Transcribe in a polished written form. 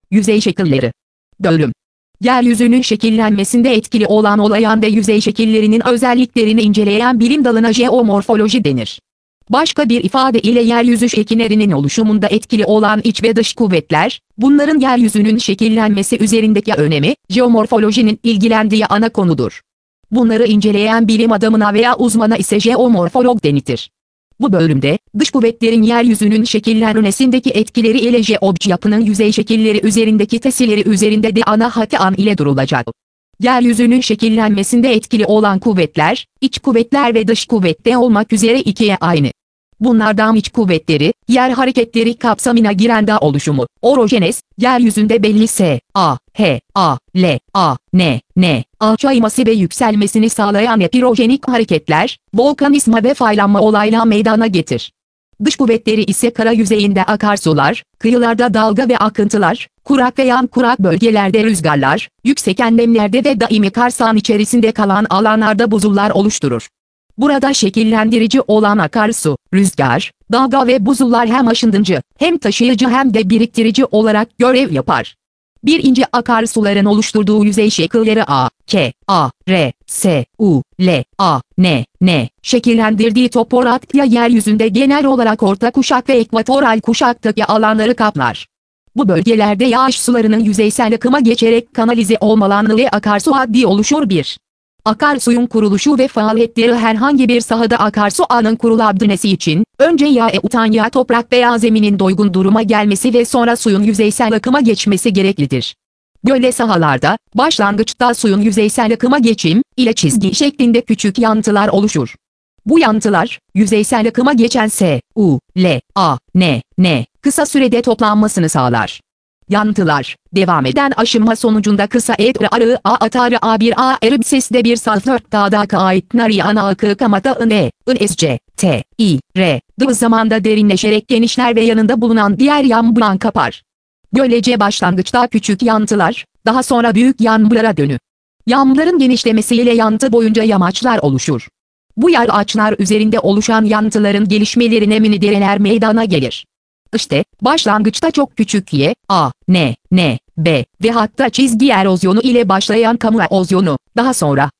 Yüzey şekilleri. Bölüm. Yeryüzünün şekillenmesinde etkili olan olayan ve yüzey şekillerinin özelliklerini inceleyen bilim dalına jeomorfoloji denir. Başka bir ifade ile yeryüzü şekillerinin oluşumunda etkili olan iç ve dış kuvvetler, bunların yeryüzünün şekillenmesi üzerindeki önemi, jeomorfolojinin ilgilendiği ana konudur. Bunları inceleyen bilim adamına veya uzmana ise jeomorfolog denilir. Bu bölümde, dış kuvvetlerin yeryüzünün şekillenmesindeki etkileri ile jeolojik yapının yüzey şekilleri üzerindeki tesirleri üzerinde de ana hatan ile durulacak. Yeryüzünün şekillenmesinde etkili olan kuvvetler, iç kuvvetler ve dış kuvvette olmak üzere ikiye aynı. Bunlardan iç kuvvetleri, yer hareketleri kapsamına giren dağ oluşumu, orojenez, yeryüzünde belli S, A, H, A, L, A, N, alçalması ve yükselmesini sağlayan epirojenik hareketler, volkanizma ve faylanma olayla meydana getir. Dış kuvvetleri ise kara yüzeyinde akarsular, kıyılarda dalga ve akıntılar, kurak ve yan kurak bölgelerde rüzgarlar, yüksek enlemlerde ve daimi kar sahan içerisinde kalan alanlarda buzullar oluşturur. Burada şekillendirici olan akarsu, rüzgar, dalga ve buzullar hem aşındıcı, hem taşıyıcı hem de biriktirici olarak görev yapar. Birinci akarsuların oluşturduğu yüzey şekilleri A, K, A, R, S, U, L, A, N, şekillendirdiği topografya yeryüzünde genel olarak orta kuşak ve ekvatoral kuşaktaki alanları kaplar. Bu bölgelerde yağış sularının yüzeysel akıma geçerek kanalize olmalarıyla akarsu adli oluşur. 1. Akarsuyun kuruluşu ve faaliyetleri. Herhangi bir sahada akarsu ağının kurulabilmesi için, önce ya toprak veya zeminin doygun duruma gelmesi ve sonra suyun yüzeysel akıma geçmesi gereklidir. Böyle sahalarda, başlangıçta suyun yüzeysel akıma geçim ile çizgi şeklinde küçük yantılar oluşur. Bu yantılar, yüzeysel akıma geçen S, U, L, A, N, kısa sürede toplanmasını sağlar. Yantılar, devam eden aşınma sonucunda kısa arağı A atarı A1 A sesde bir salfört dağda ait nari ana akı kamata sc, t, i, r, d zamanda derinleşerek genişler ve yanında bulunan diğer yağmurdan kapar. Böylece başlangıçta küçük yantılar, daha sonra büyük yağmurlara dönü. Yağmurların genişlemesiyle yantı boyunca yamaçlar oluşur. Bu yamaçlar üzerinde oluşan yantıların gelişmelerine mini dereler meydana gelir. İşte, başlangıçta çok küçük Y, A, N, B ve hatta çizgi erozyonu ile başlayan kamu erozyonu, daha sonra,